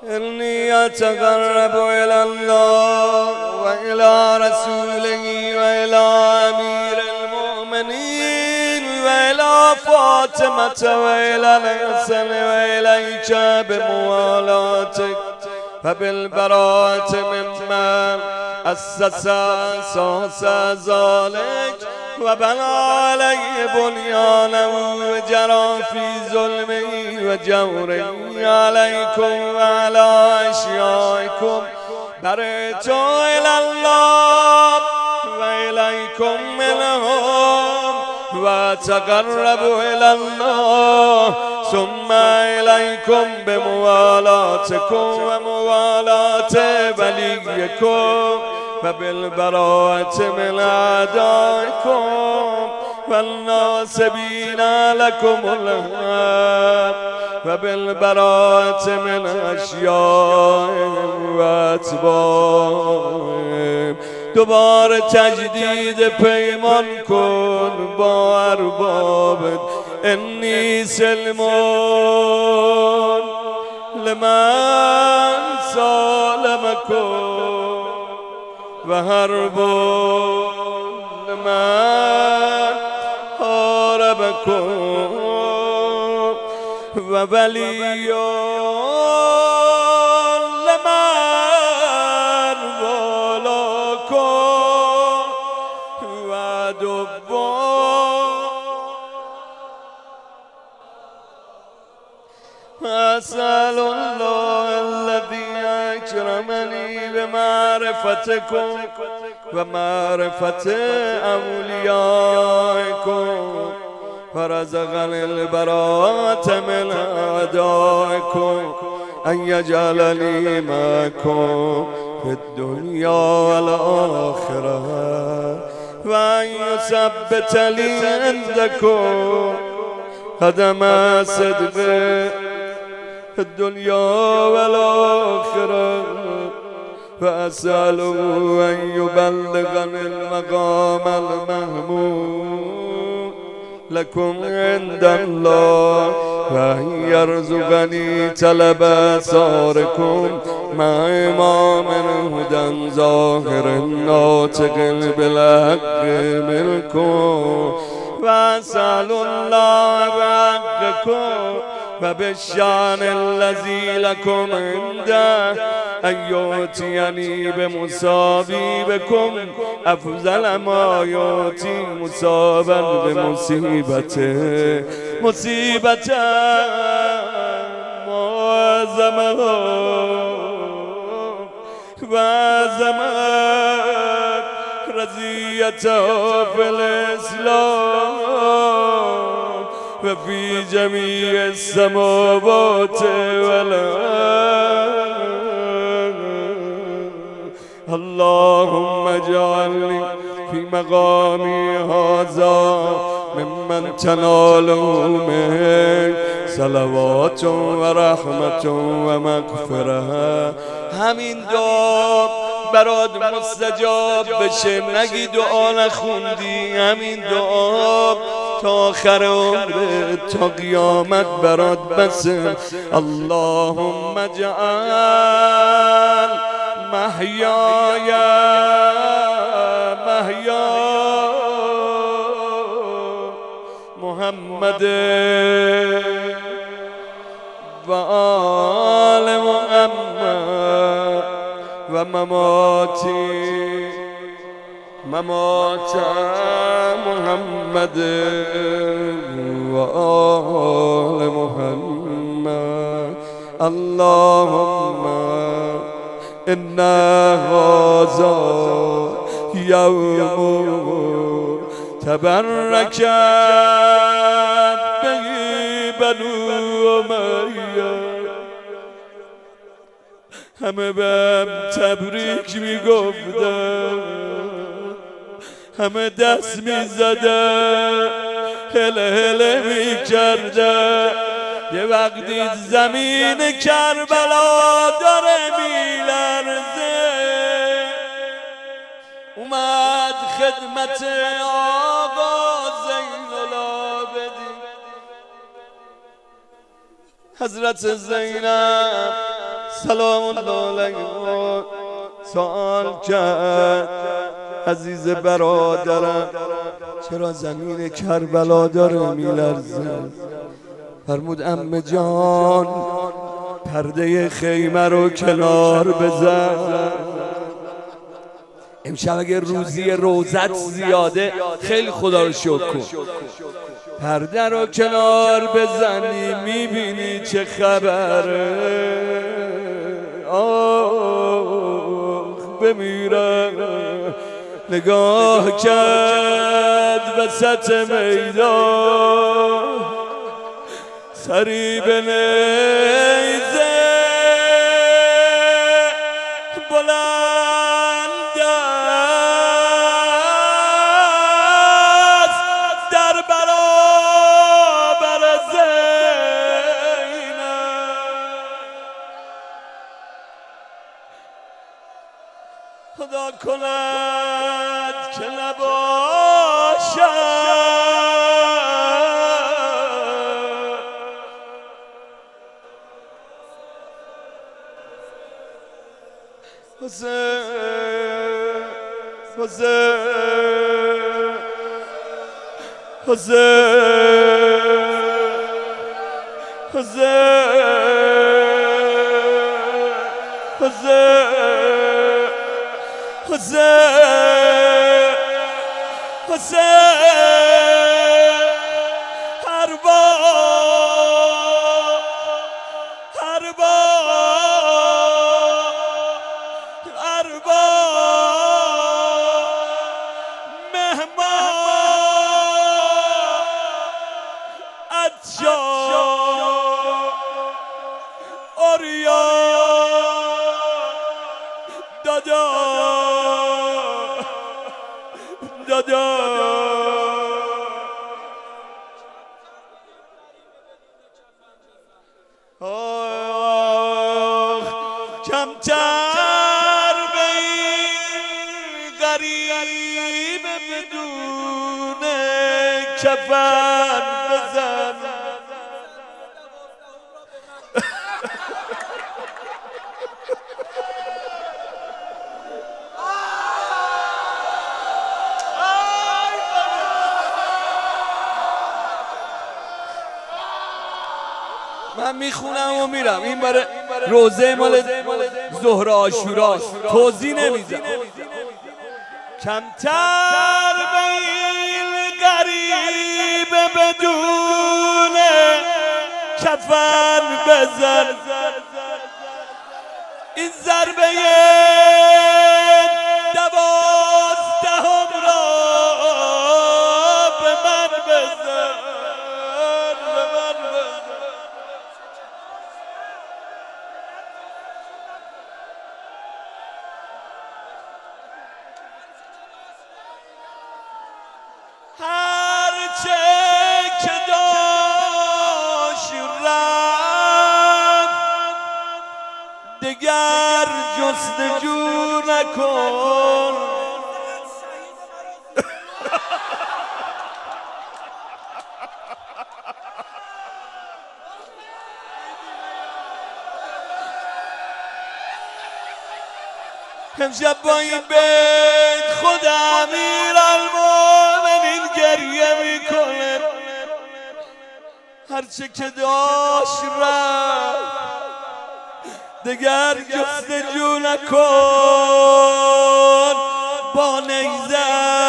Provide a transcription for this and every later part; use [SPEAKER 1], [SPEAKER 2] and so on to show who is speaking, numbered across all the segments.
[SPEAKER 1] إني أتقرب إلى الله وإلى رسوله وإلى أمير المؤمنين وإلى فاطمة وإلى الحسن وإليك بموالاتك فبالبراءة ممن أسس أساس ذلك وبنى عليه بنيانه وجرى في ظلمه وجوره عليكم وعلى أشيائكم برئت إلى الله وإليكم منهم وأتقرب إلى الله ثم إليكم بموالاتكم وموالاة وليكم فبالبراءة من أعدائكم والناصبين لكم الحق فبالبراءة من أشيائهم وأتباعهم دوباره تجدید پیمان کن با اربابت انی سلمون لمن سالمکم و حربون لمن حاربکم و ولیون لمن والاکم و عدوون أسأل الله الذي أكرمني بمعرفتكم ومعرفة أوليائكم فرزقني البراءة من أعدائكم أن يجعلني معكم في الدنيا والآخرة وأن يثبت لي عندكم قدم صدق في الدنيا والآخرة فأسأله أن يبلغني المقام المحمود لكم عند الله وأن يرزقني طلب أثاركم مع إمام هدى ظاهر ناطق بالحق منكم وأسأل الله بحقكم وبالشان الذي لكم عنده أن يؤتيني بمصابي بكم أفضل ما يؤتي مصابا بمصيبته مصيبة معظمة وعظمت رزيته في الإسلام وفي جميع السماوات والأرض اللهم اجعلني في مقامي هذا ممن تناله منك صلوات ورحمة ومغفرة همین دعا برات مستجاب بشه نگی دعا نخوندی همین دعا تا آخر عمرت تا قیامت برات بسه اللهم اجعل محیای محمد و آل محمد و ممات محمد و آل محمد اللهم إن هذا يوم تبركت به بنو أمية همه بهم تبریک میگفتن همه دست میزدن هله هله میکردن یه وقتی زمین کربلا داره میلرزه اومد خدمت آقا زین العابدین حضرت زینب سلام الله علیکم. سوال کرد عزیز برادرم چرا زمین کربلا داره میلرزه؟ فرمود عمه جان پرده خیمه رو کنار بزن. امشب اگه روزی روزت زیاده خیلی خدا رو شکر کن. پرده رو کنار بزنی میبینی چه خبره. آخ بمیرم. نگاه کرد وسط میدان سری به نیزه بلند است در برابر زینب. خدا کند که نباشد حسین حسین حسین حسین حسین حسین حسین هر دادا کمتر به این غریب بدون کفن بزن. من میخونم و میرم. این برای روزه مال ظهر عاشوراست، توضیح نمیدم. کمتر به این غریب بدون کفن بزن. این ضربه 12 را به من بزن. هرچه که داشت رفت دگر جستجو نکن. امشب با این بیت خود امیرالمومنین گریه میکنه. هرچه که داشت رفت دگر جستجو نکن. با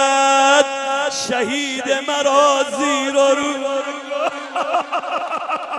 [SPEAKER 1] نیزت شهید مرا زیر و رو